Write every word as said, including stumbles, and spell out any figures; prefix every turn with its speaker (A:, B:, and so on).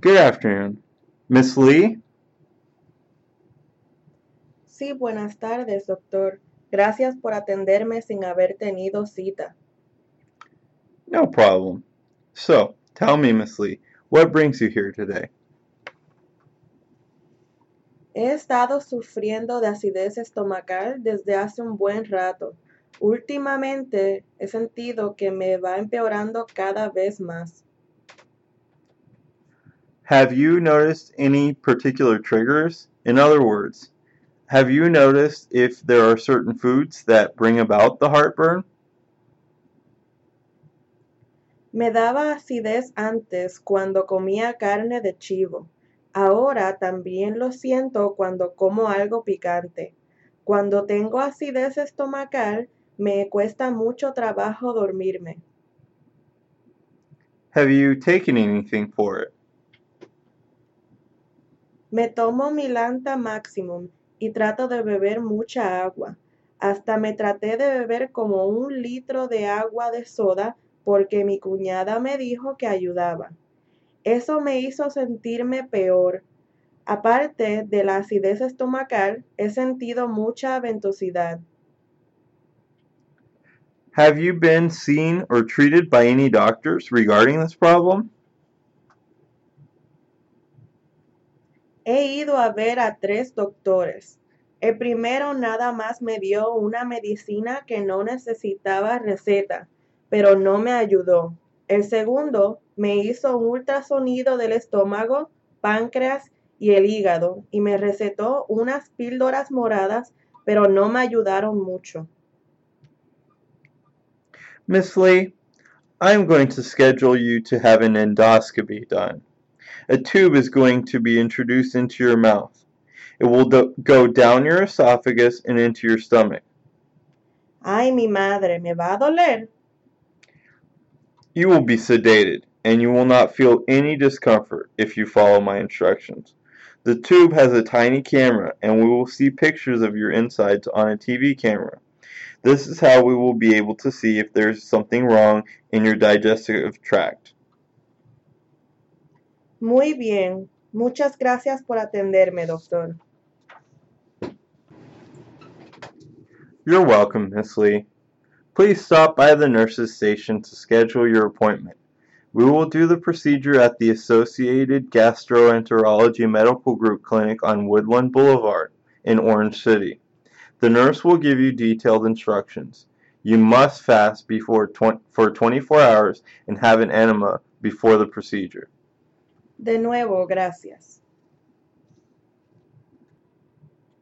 A: Good afternoon. Miss Lee?
B: Sí, buenas tardes, doctor. Gracias por atenderme sin haber tenido cita.
A: No problem. So, tell me, Miss Lee, what brings you here today?
B: He estado sufriendo de acidez estomacal desde hace un buen rato. Últimamente he sentido que me va empeorando cada vez más.
A: Have you noticed any particular triggers? In other words, have you noticed if there are certain foods that bring about the heartburn?
B: Me daba acidez antes cuando comía carne de chivo. Ahora también lo siento cuando como algo picante. Cuando tengo acidez estomacal, me cuesta mucho trabajo dormirme.
A: Have you taken anything for it?
B: Me tomo mi Lanta Maximum y trato de beber mucha agua. Hasta me traté de beber como un litro de agua de soda porque mi cuñada me dijo que ayudaba. Eso me hizo sentirme peor. Aparte de la acidez estomacal, he sentido mucha ventosidad.
A: Have you been seen or treated by any doctors regarding this problem?
B: He ido a ver a tres doctores. El primero nada más me dio una medicina que no necesitaba receta, pero no me ayudó. El segundo me hizo un ultrasonido del estómago, páncreas y el hígado y me recetó unas píldoras moradas, pero no me ayudaron mucho.
A: Miss Lee, I'm going to schedule you to have an endoscopy done. A tube is going to be introduced into your mouth. It will do- go down your esophagus and into your stomach.
B: Ay, mi madre, ¿me va a doler?
A: You will be sedated, and you will not feel any discomfort if you follow my instructions. The tube has a tiny camera, and we will see pictures of your insides on a T V camera. This is how we will be able to see if there is something wrong in your digestive tract.
B: Muy bien. Muchas gracias por atenderme, doctor.
A: You're welcome, Miss Lee. Please stop by the nurse's station to schedule your appointment. We will do the procedure at the Associated Gastroenterology Medical Group Clinic on Woodland Boulevard in Orange City. The nurse will give you detailed instructions. You must fast before tw- for twenty-four hours and have an enema before the procedure.
B: De nuevo, gracias.